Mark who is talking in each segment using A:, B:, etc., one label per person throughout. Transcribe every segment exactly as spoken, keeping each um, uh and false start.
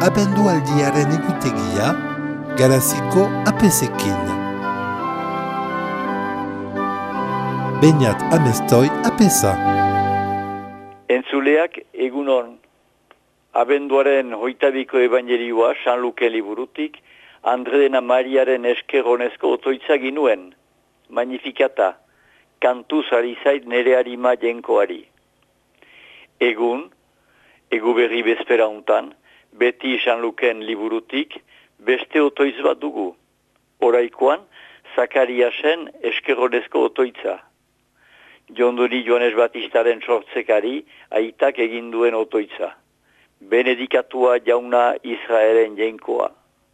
A: abendualdiaren egutegia, Garaziko apesekin. Beñat Amestoi apesa.
B: Entzuleak egunon, abenduaren hoitabiko evangelioa San Luke liburutik, Andredena Mariaren eskerronezko otoitza ginuen, magnifikata, kantuz ari zait nere harima jenkoari. Egun, egu berri bezpera untan, beti San Lukeen liburutik, beste otoitz bat dugu. Oraikoan, Zakariasen eskerronezko otoitza. Jondoni Joanes Batistaren sortzekari aitak egin duen otoitza. Benedikatua jauna Israelen jenkoa.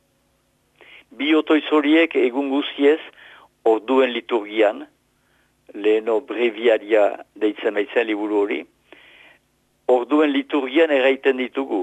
B: Bi otoitz horiek egun guziez orduen liturgian, leheno breviaria deitzen baitzen liburu hori, orduen liturgian erraiten ditugu.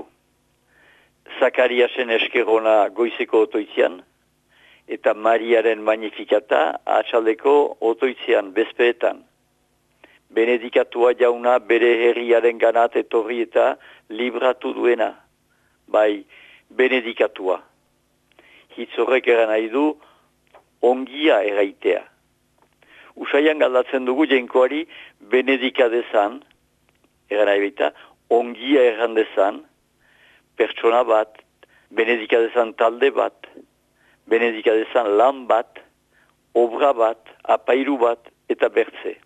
B: Zakariasen eskerrona goizeko otoitzean, eta Mariaren magnifikata atxaldeko otoitzean bezpeetan. Benedikatua jauna bere herriaren ganat etorri eta libratu duena, bai benedikatua. Hitz horrek eran nahi du ongia erraitea. Usaian galdatzen dugu jenkoari benedika dezan, eran nahi baita, ongia erran dezan, pertsona bat, benedika dezan talde bat, benedika dezan lan bat, obra bat, apairu bat eta bertze.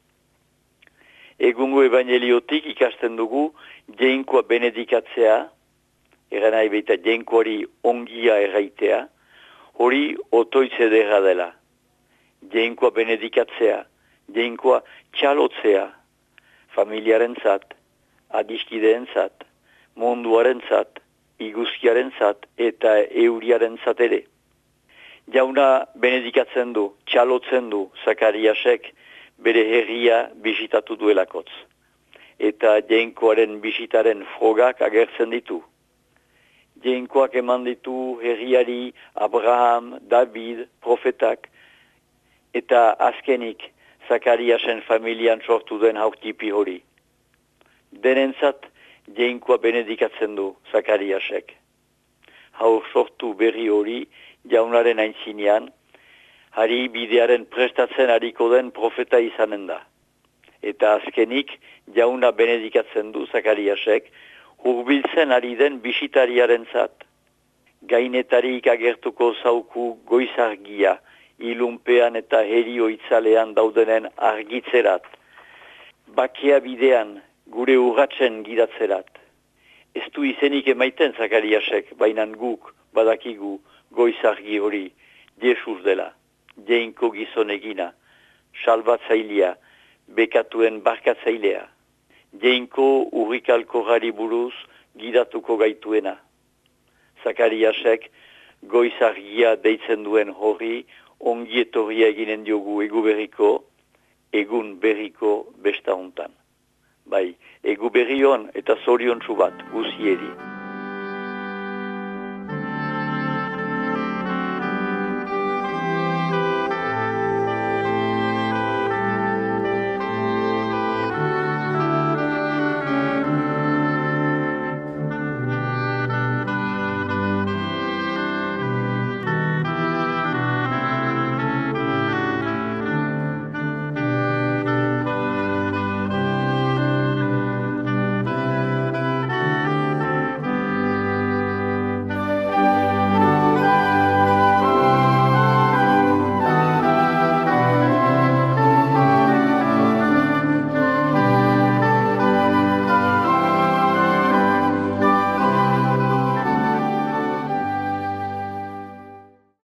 B: Egungo evangeliotik ikasten dugu jenkoa benedikatzea, eran nahi baita jenkoari ongia erraitea, hori otoitze derra dela. Jenkoa benedikatzea, jenkoa txalotzea, familiaren zat, adiskideen zat, munduaren zat, iguzkiaren zat eta euriaren zat ere. Jauna benedikatzen du, txalotzen du Zakariasek bere herria bisitatu duelakotz. Eta jenkoaren bisitaren frogak agertzen ditu. Jenkoak eman ditu herriari Abraham, David, profetak, eta azkenik Zakariasen familian sortu den haurtipi hori. Denentzat jenkoa benedikatzen du Zakariasek. Haur sortu berri hori jaunaren aintzinean, hari bidearen prestatzen hariko den profeta izanen da. Eta azkenik jauna benedikatzen du Zakariasek, hurbiltzen ari den bisitariaren zat. Gainetarik agertuko zauku goizargia, ilunpean eta herio itzalean daudenen argitzerat. Bakea bidean, gure urratzen gidatzerat. Ez du izenik emaiten Zakariasek, bainan guk badakigu goizargi hori Jesus dela. Jeinko gizonegina, salbatzailea, bekatuen barkatzailea. Jeinko urrikalkorari buruz gidatuko gaituena. Zakariasek goizargia deitzen duen hori ongietorria eginen diogu egu berriko, egun berriko besta hontan. Bai, egu berri hon eta zorion bat guzieri.